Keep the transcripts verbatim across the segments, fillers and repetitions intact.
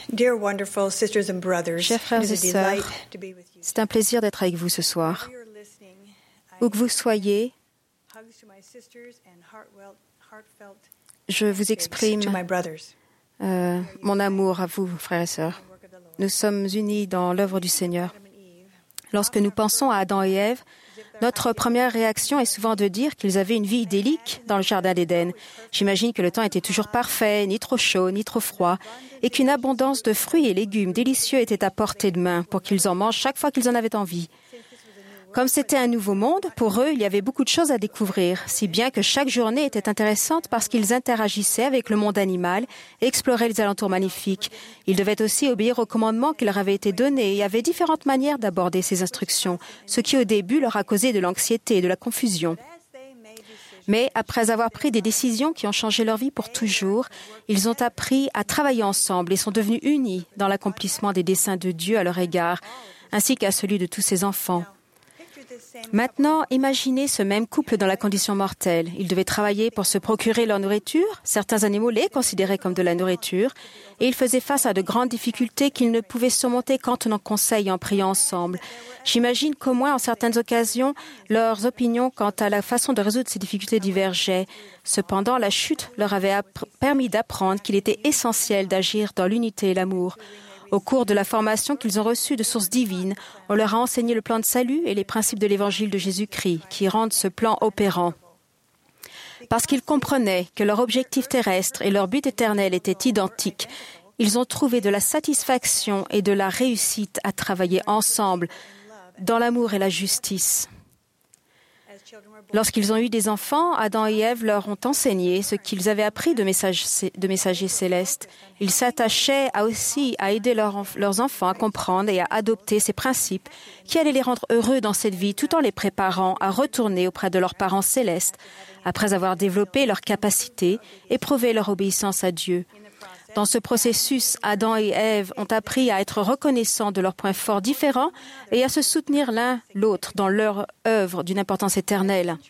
Dear wonderful sisters and brothers, Chers frères it et is a delight sœurs, to be with you. c'est un plaisir d'être avec vous ce soir. Wherever you're listening, I Où que vous soyez, hugs to my sisters and heartfelt, heartfelt je vous exprime to my brothers. euh, mon amour à vous, frères et sœurs. Work of the Lord. Nous sommes unis dans l'œuvre du Seigneur. Adam and Eve. Lorsque nous pensons à Adam et Ève, notre première réaction est souvent de dire qu'ils avaient une vie idyllique dans le jardin d'Éden. J'imagine que le temps était toujours parfait, ni trop chaud, ni trop froid, et qu'une abondance de fruits et légumes délicieux était à portée de main pour qu'ils en mangent chaque fois qu'ils en avaient envie. Comme c'était un nouveau monde, pour eux, il y avait beaucoup de choses à découvrir, si bien que chaque journée était intéressante parce qu'ils interagissaient avec le monde animal et exploraient les alentours magnifiques. Ils devaient aussi obéir aux commandements qui leur avaient été donnés et avaient différentes manières d'aborder ces instructions, ce qui au début leur a causé de l'anxiété et de la confusion. Mais après avoir pris des décisions qui ont changé leur vie pour toujours, ils ont appris à travailler ensemble et sont devenus unis dans l'accomplissement des desseins de Dieu à leur égard, ainsi qu'à celui de tous ses enfants. Maintenant, imaginez ce même couple dans la condition mortelle. Ils devaient travailler pour se procurer leur nourriture. Certains animaux les considéraient comme de la nourriture. Et ils faisaient face à de grandes difficultés qu'ils ne pouvaient surmonter qu'en tenant conseil et en priant ensemble. J'imagine qu'au moins, en certaines occasions, leurs opinions quant à la façon de résoudre ces difficultés divergeaient. Cependant, la chute leur avait app- permis d'apprendre qu'il était essentiel d'agir dans l'unité et l'amour. Au cours de la formation qu'ils ont reçue de sources divines, on leur a enseigné le plan de salut et les principes de l'Évangile de Jésus-Christ, qui rendent ce plan opérant. Parce qu'ils comprenaient que leur objectif terrestre et leur but éternel étaient identiques, ils ont trouvé de la satisfaction et de la réussite à travailler ensemble dans l'amour et la justice. Lorsqu'ils ont eu des enfants, Adam et Ève leur ont enseigné ce qu'ils avaient appris de, message, de messagers célestes. Ils s'attachaient à aussi à aider leur, leurs enfants à comprendre et à adopter ces principes qui allaient les rendre heureux dans cette vie tout en les préparant à retourner auprès de leurs parents célestes après avoir développé leurs capacités et prouvé leur obéissance à Dieu. Dans ce processus, Adam et Ève ont appris à être reconnaissants de leurs points forts différents et à se soutenir l'un l'autre dans leur œuvre d'une importance éternelle.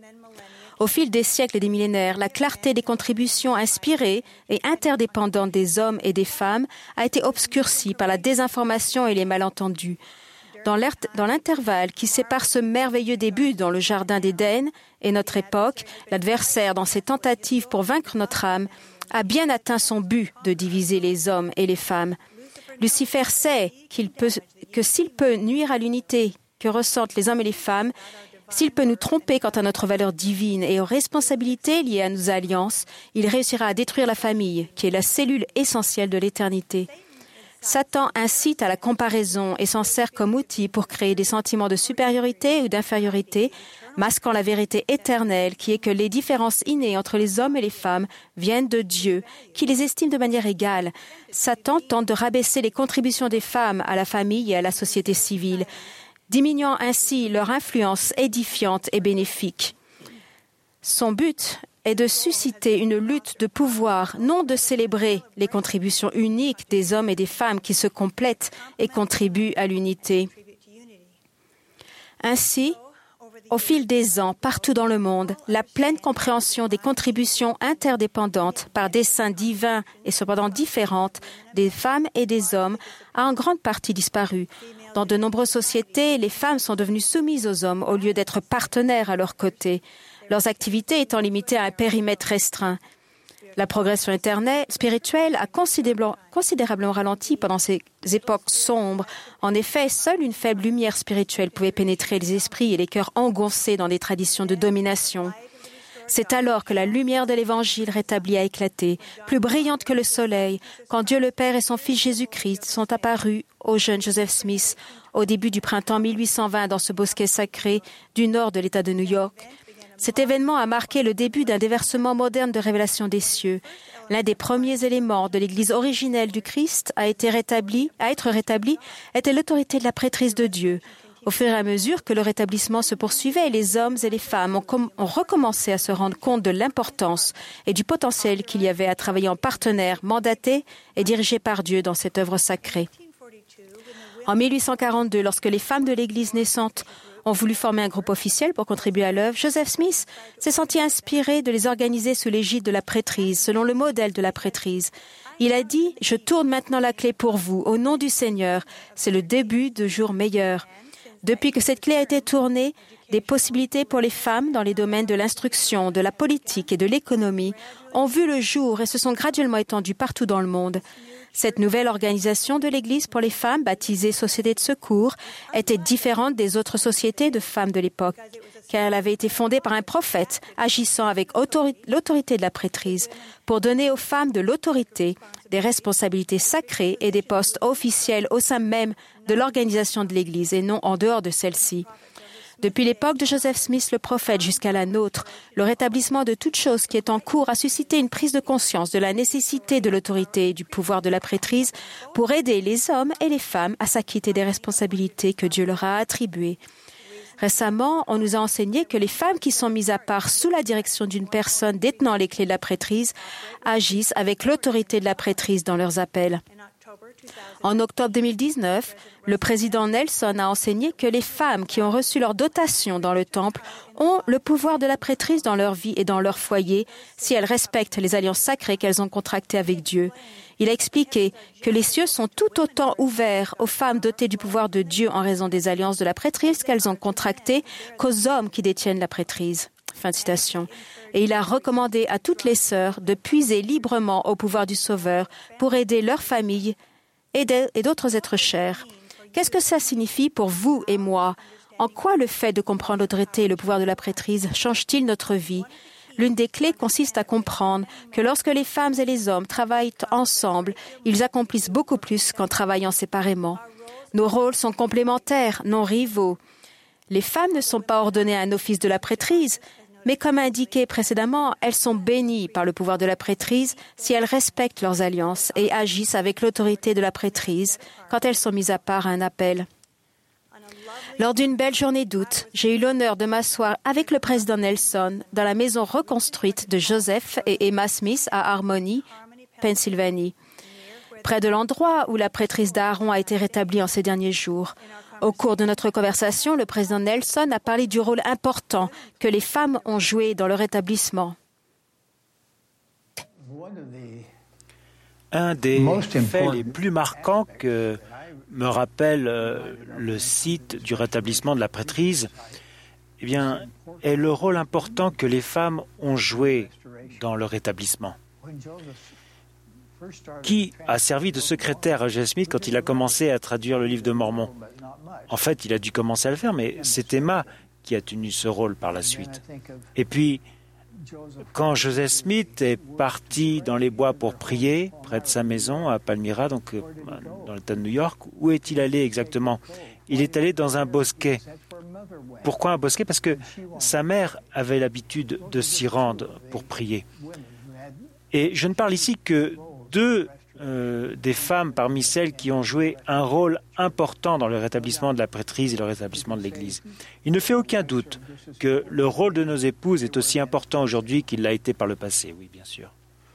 Au fil des siècles et des millénaires, la clarté des contributions inspirées et interdépendantes des hommes et des femmes a été obscurcie par la désinformation et les malentendus. Dans l'intervalle qui sépare ce merveilleux début dans le jardin d'Éden et notre époque, l'adversaire, dans ses tentatives pour vaincre notre âme, a bien atteint son but de diviser les hommes et les femmes. Lucifer sait qu'il peut, que s'il peut nuire à l'unité que ressentent les hommes et les femmes, s'il peut nous tromper quant à notre valeur divine et aux responsabilités liées à nos alliances, il réussira à détruire la famille, qui est la cellule essentielle de l'éternité. Satan incite à la comparaison et s'en sert comme outil pour créer des sentiments de supériorité ou d'infériorité, masquant la vérité éternelle qui est que les différences innées entre les hommes et les femmes viennent de Dieu, qui les estime de manière égale. Satan tente de rabaisser les contributions des femmes à la famille et à la société civile, diminuant ainsi leur influence édifiante et bénéfique. Son but est de susciter une lutte de pouvoir, non de célébrer les contributions uniques des hommes et des femmes qui se complètent et contribuent à l'unité. Ainsi, au fil des ans, partout dans le monde, la pleine compréhension des contributions interdépendantes par desseins divins et cependant différentes des femmes et des hommes a en grande partie disparu. Dans de nombreuses sociétés, les femmes sont devenues soumises aux hommes au lieu d'être partenaires à leur côté, leurs activités étant limitées à un périmètre restreint. La progression éternelle, spirituelle a considérablement, considérablement ralenti pendant ces époques sombres. En effet, seule une faible lumière spirituelle pouvait pénétrer les esprits et les cœurs engoncés dans des traditions de domination. C'est alors que la lumière de l'Évangile rétablie a éclaté, plus brillante que le soleil, quand Dieu le Père et son Fils Jésus-Christ sont apparus au jeune Joseph Smith au début du printemps mille huit cent vingt dans ce bosquet sacré du nord de l'État de New York. Cet événement a marqué le début d'un déversement moderne de révélation des cieux. L'un des premiers éléments de l'Église originelle du Christ a été rétabli, à être rétabli était l'autorité de la prêtrise de Dieu. Au fur et à mesure que le rétablissement se poursuivait, les hommes et les femmes ont, com- ont recommencé à se rendre compte de l'importance et du potentiel qu'il y avait à travailler en partenaire, mandaté et dirigé par Dieu dans cette œuvre sacrée. En mille huit cent quarante-deux, lorsque les femmes de l'Église naissante ont voulu former un groupe officiel pour contribuer à l'œuvre, Joseph Smith s'est senti inspiré de les organiser sous l'égide de la prêtrise, selon le modèle de la prêtrise. Il a dit « Je tourne maintenant la clé pour vous, au nom du Seigneur. C'est le début de jours meilleurs. » Depuis que cette clé a été tournée, des possibilités pour les femmes dans les domaines de l'instruction, de la politique et de l'économie ont vu le jour et se sont graduellement étendues partout dans le monde. Cette nouvelle organisation de l'Église pour les femmes, baptisée Société de secours, était différente des autres sociétés de femmes de l'époque, car elle avait été fondée par un prophète agissant avec autori- l'autorité de la prêtrise pour donner aux femmes de l'autorité, des responsabilités sacrées et des postes officiels au sein même de l'organisation de l'Église et non en dehors de celle-ci. Depuis l'époque de Joseph Smith le prophète jusqu'à la nôtre, le rétablissement de toute chose qui est en cours a suscité une prise de conscience de la nécessité de l'autorité et du pouvoir de la prêtrise pour aider les hommes et les femmes à s'acquitter des responsabilités que Dieu leur a attribuées. Récemment, on nous a enseigné que les femmes qui sont mises à part sous la direction d'une personne détenant les clés de la prêtrise agissent avec l'autorité de la prêtrise dans leurs appels. En octobre deux mille dix-neuf, le président Nelson a enseigné que les femmes qui ont reçu leur dotation dans le temple ont le pouvoir de la prêtrise dans leur vie et dans leur foyer si elles respectent les alliances sacrées qu'elles ont contractées avec Dieu. Il a expliqué que les cieux sont tout autant ouverts aux femmes dotées du pouvoir de Dieu en raison des alliances de la prêtrise qu'elles ont contractées qu'aux hommes qui détiennent la prêtrise. Fin de citation. Et il a recommandé à toutes les sœurs de puiser librement au pouvoir du Sauveur pour aider leurs familles et d'autres êtres chers. Qu'est-ce que ça signifie pour vous et moi? En quoi le fait de comprendre l'autorité et le pouvoir de la prêtrise change-t-il notre vie? L'une des clés consiste à comprendre que lorsque les femmes et les hommes travaillent ensemble, ils accomplissent beaucoup plus qu'en travaillant séparément. Nos rôles sont complémentaires, non rivaux. Les femmes ne sont pas ordonnées à un office de la prêtrise, mais comme indiqué précédemment, elles sont bénies par le pouvoir de la prêtrise si elles respectent leurs alliances et agissent avec l'autorité de la prêtrise quand elles sont mises à part à un appel. Lors d'une belle journée d'août, j'ai eu l'honneur de m'asseoir avec le président Nelson dans la maison reconstruite de Joseph et Emma Smith à Harmony, Pennsylvanie, près de l'endroit où la prêtrise d'Aaron a été rétablie en ces derniers jours. Au cours de notre conversation, le président Nelson a parlé du rôle important que les femmes ont joué dans leur établissement. Un des faits les plus marquants que me rappelle euh, le site du rétablissement de la prêtrise, eh bien, est le rôle important que les femmes ont joué dans leur établissement. Qui a servi de secrétaire à Joseph Smith quand il a commencé à traduire le livre de Mormon? En fait, il a dû commencer à le faire, mais c'est Emma qui a tenu ce rôle par la suite. Et puis, quand Joseph Smith est parti dans les bois pour prier, près de sa maison à Palmyra, donc dans l'État de New York, où est-il allé exactement? Il est allé dans un bosquet. Pourquoi un bosquet? Parce que sa mère avait l'habitude de s'y rendre pour prier. Et je ne parle ici que deux euh, des femmes parmi celles qui ont joué un rôle important dans le rétablissement de la prêtrise et le rétablissement de l'Église. Il ne fait aucun doute que le rôle de nos épouses est aussi important aujourd'hui qu'il l'a été par le passé, oui, bien sûr.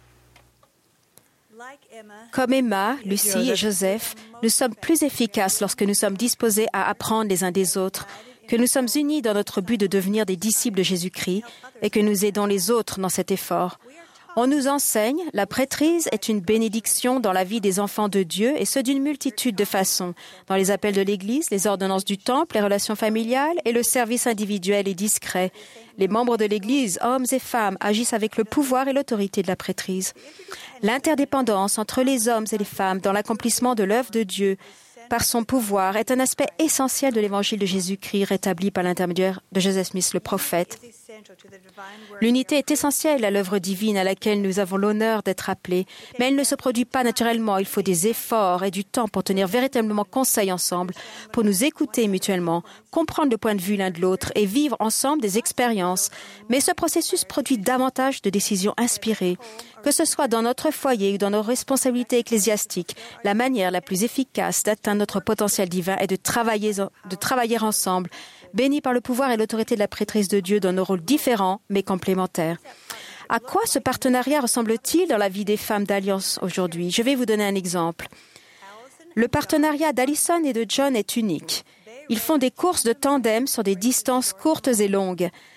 Comme Emma, Lucie et Joseph, nous sommes plus efficaces lorsque nous sommes disposés à apprendre les uns des autres, que nous sommes unis dans notre but de devenir des disciples de Jésus-Christ et que nous aidons les autres dans cet effort. On nous enseigne, la prêtrise est une bénédiction dans la vie des enfants de Dieu et ce d'une multitude de façons, dans les appels de l'Église, les ordonnances du temple, les relations familiales et le service individuel et discret. Les membres de l'Église, hommes et femmes, agissent avec le pouvoir et l'autorité de la prêtrise. L'interdépendance entre les hommes et les femmes dans l'accomplissement de l'œuvre de Dieu par son pouvoir est un aspect essentiel de l'Évangile de Jésus-Christ rétabli par l'intermédiaire de Joseph Smith le prophète. L'unité est essentielle à l'œuvre divine à laquelle nous avons l'honneur d'être appelés, mais elle ne se produit pas naturellement. Il faut des efforts et du temps pour tenir véritablement conseil ensemble, pour nous écouter mutuellement, comprendre le point de vue l'un de l'autre et vivre ensemble des expériences. Mais ce processus produit davantage de décisions inspirées. Que ce soit dans notre foyer ou dans nos responsabilités ecclésiastiques, la manière la plus efficace d'atteindre notre potentiel divin est de travailler, de travailler ensemble, bénis par le pouvoir et l'autorité de la prêtrise de Dieu dans nos rôles différents mais complémentaires. À quoi ce partenariat ressemble-t-il dans la vie des femmes d'Alliance aujourd'hui? Je vais vous donner un exemple. Le partenariat d'Allison et de John est unique. Ils font des courses de tandem sur des distances courtes et longues.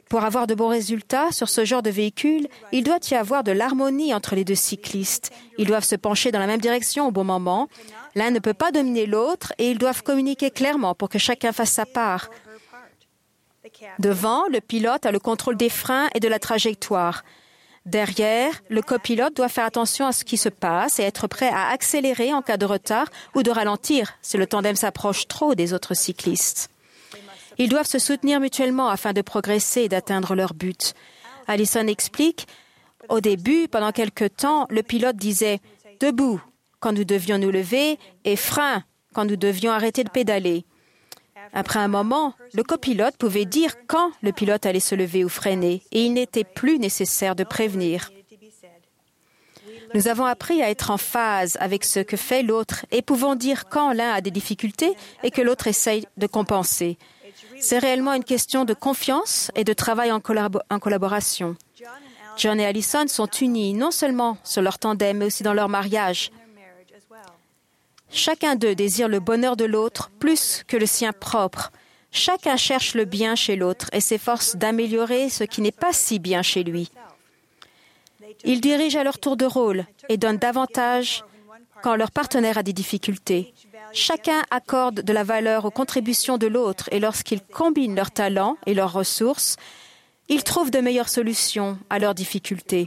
Pour avoir de bons résultats sur ce genre de véhicule, il doit y avoir de l'harmonie entre les deux cyclistes. Ils doivent se pencher dans la même direction au bon moment. L'un ne peut pas dominer l'autre et ils doivent communiquer clairement pour que chacun fasse sa part. Devant, le pilote a le contrôle des freins et de la trajectoire. Derrière, le copilote doit faire attention à ce qui se passe et être prêt à accélérer en cas de retard ou de ralentir si le tandem s'approche trop des autres cyclistes. Ils doivent se soutenir mutuellement afin de progresser et d'atteindre leur but. Allison explique, au début, pendant quelque temps, le pilote disait « debout » quand nous devions nous lever et « frein » quand nous devions arrêter de pédaler. Après un moment, le copilote pouvait dire quand le pilote allait se lever ou freiner et il n'était plus nécessaire de prévenir. Nous avons appris à être en phase avec ce que fait l'autre et pouvons dire quand l'un a des difficultés et que l'autre essaye de compenser. C'est réellement une question de confiance et de travail en, collabo- en collaboration. John et Allison sont unis non seulement sur leur tandem, mais aussi dans leur mariage. Chacun d'eux désire le bonheur de l'autre plus que le sien propre. Chacun cherche le bien chez l'autre et s'efforce d'améliorer ce qui n'est pas si bien chez lui. Ils dirigent à leur tour de rôle et donnent davantage quand leur partenaire a des difficultés. Chacun accorde de la valeur aux contributions de l'autre et lorsqu'ils combinent leurs talents et leurs ressources, ils trouvent de meilleures solutions à leurs difficultés.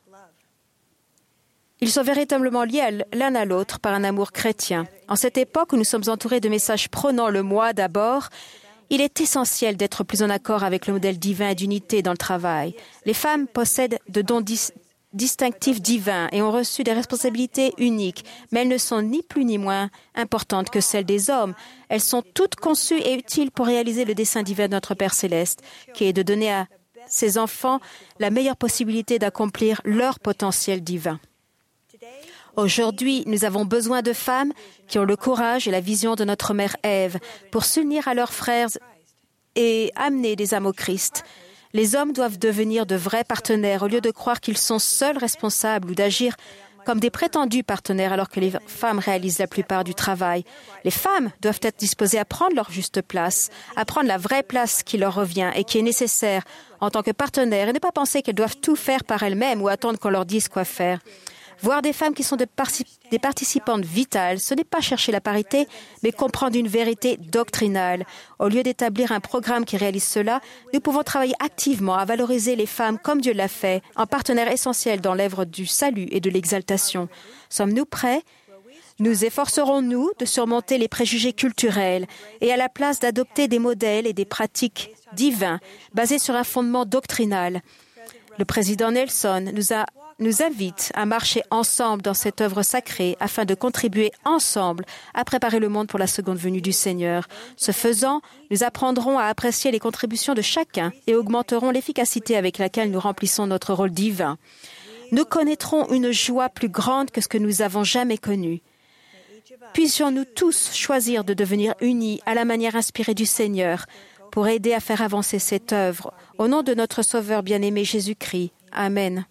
Ils sont véritablement liés l'un à l'autre par un amour chrétien. En cette époque où nous sommes entourés de messages prônant le moi d'abord, il est essentiel d'être plus en accord avec le modèle divin d'unité dans le travail. Les femmes possèdent de dons dis- distinctifs divins et ont reçu des responsabilités uniques, mais elles ne sont ni plus ni moins importantes que celles des hommes. Elles sont toutes conçues et utiles pour réaliser le dessein divin de notre Père céleste, qui est de donner à ses enfants la meilleure possibilité d'accomplir leur potentiel divin. Aujourd'hui, nous avons besoin de femmes qui ont le courage et la vision de notre mère Ève pour s'unir à leurs frères et amener des âmes au Christ. Les hommes doivent devenir de vrais partenaires au lieu de croire qu'ils sont seuls responsables ou d'agir comme des prétendus partenaires alors que les femmes réalisent la plupart du travail. Les femmes doivent être disposées à prendre leur juste place, à prendre la vraie place qui leur revient et qui est nécessaire en tant que partenaires et ne pas penser qu'elles doivent tout faire par elles-mêmes ou attendre qu'on leur dise quoi faire. Voir des femmes qui sont de partic- des participantes vitales, ce n'est pas chercher la parité, mais comprendre une vérité doctrinale. Au lieu d'établir un programme qui réalise cela, nous pouvons travailler activement à valoriser les femmes comme Dieu l'a fait, en partenaire essentiel dans l'œuvre du salut et de l'exaltation. Sommes-nous prêts? Nous efforcerons-nous de surmonter les préjugés culturels et à la place d'adopter des modèles et des pratiques divins basés sur un fondement doctrinal. Le président Nelson nous a nous invite à marcher ensemble dans cette œuvre sacrée afin de contribuer ensemble à préparer le monde pour la seconde venue du Seigneur. Ce faisant, nous apprendrons à apprécier les contributions de chacun et augmenterons l'efficacité avec laquelle nous remplissons notre rôle divin. Nous connaîtrons une joie plus grande que ce que nous avons jamais connu. Puissions-nous tous choisir de devenir unis à la manière inspirée du Seigneur pour aider à faire avancer cette œuvre. Au nom de notre Sauveur bien-aimé Jésus-Christ. Amen.